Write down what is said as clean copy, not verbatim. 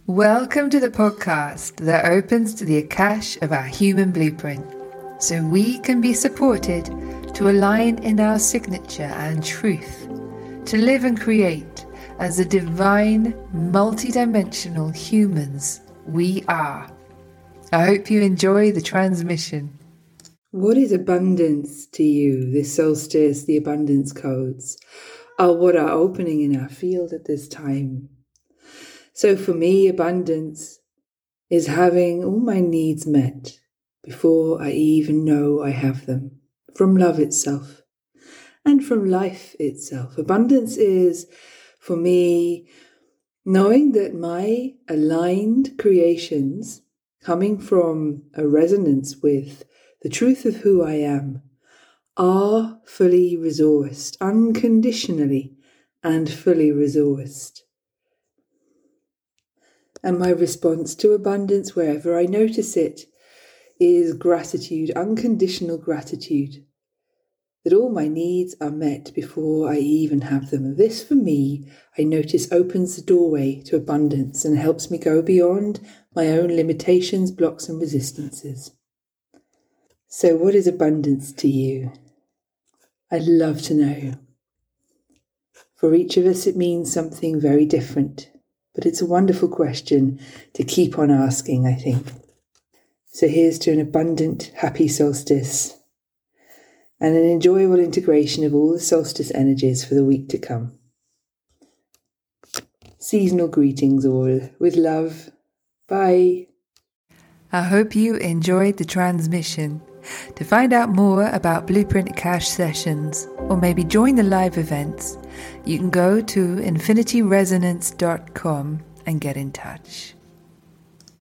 Welcome to the podcast that opens to the Akash of our human blueprint, so we can be supported to align in our signature and truth, to live and create as the divine, multidimensional humans we are. I hope you enjoy the transmission. What is abundance to you? This solstice, the abundance codes are what are opening in our field at this time. So for me, abundance is having all my needs met before I even know I have them, from love itself and from life itself. Abundance is, for me, knowing that my aligned creations, coming from a resonance with the truth of who I am, are fully resourced, unconditionally and fully resourced. And my response to abundance, wherever I notice it, is gratitude, unconditional gratitude, that all my needs are met before I even have them. This, for me, I notice opens the doorway to abundance and helps me go beyond my own limitations, blocks and resistances. So what is abundance to you? I'd love to know. For each of us, it means something very different. But it's a wonderful question to keep on asking, I think. So here's to an abundant, happy solstice and an enjoyable integration of all the solstice energies for the week to come. Seasonal greetings all, with love. Bye. I hope you enjoyed the transmission. To find out more about Blueprint Akash sessions, or maybe join the live events, you can go to infinityresonance.com and get in touch.